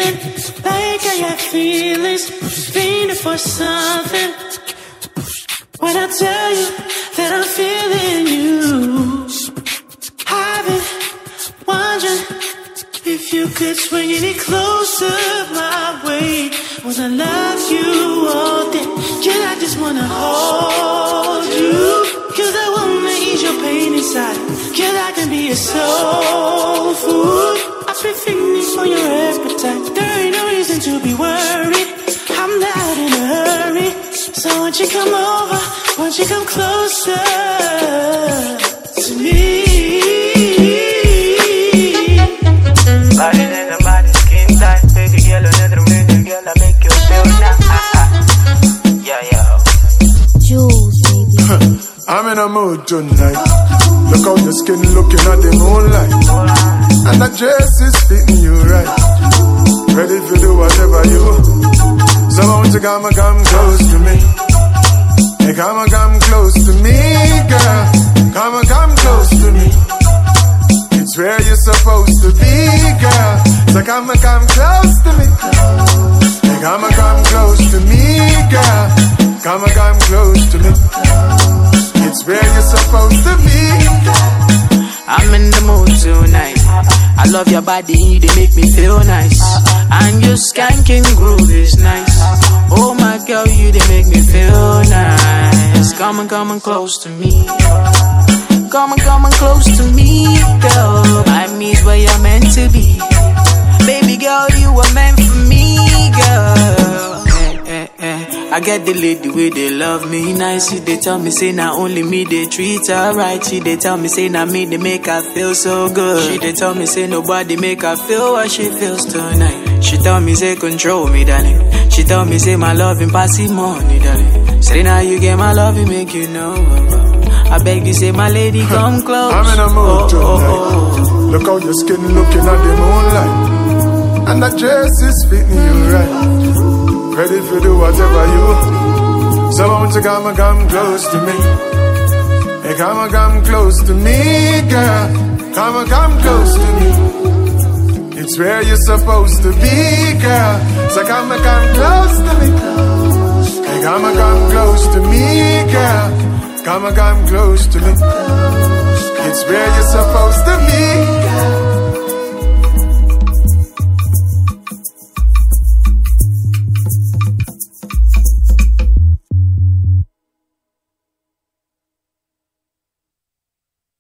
feeling like I got feelings, fiending for something. When I tell you that I'm feeling you, I've been wondering if you could swing any closer my way. Wanna love you all day, girl, I just wanna hold you, cause I wanna ease your pain inside. Girl, I can be a soul food. I've been feeling for your appetite. There ain't no reason to be worried, I'm not in a hurry. So won't you come over, won't you come closer to me? Body in the body, skin tight, baby girl, another minute, girl, I make you feel now. Yeah, yeah. Jules, baby. I'm in a mood tonight. Look how your skin looking at the moonlight, and that dress is fitting you right. Ready to do whatever you want. So won't you come close to me? Hey, come close to me, girl. Come close to me. It's where you're supposed to be, girl. So come close to me. Hey, come close to me, girl. Come close to me. It's where you're supposed to be. I'm in the mood tonight. I love your body, they make me feel nice. And your skanking groove is nice. Oh my girl, you they make me feel nice. Come close to me. Come close to me, girl. I mean where you're meant to be. Baby girl, you were meant for me, girl. I get the lady way they love me nice. She they tell me say not only me they treat her right. She they tell me say not me they make her feel so good. She they tell me say nobody make her feel what she feels tonight. She tell me say control me, darling. She tell me say my loving passing money, darling. Say now you get my loving make you know. I beg you say my lady come close. I'm in a mood tonight. Look how your skin looking at the moonlight, and that dress is fitting you right. Ready to do whatever you want. So won't you come close to me? Hey, come close to me, girl. Come close to me. It's where you're supposed to be, girl. So come close to me. Hey, come close to me, girl. Come close to me.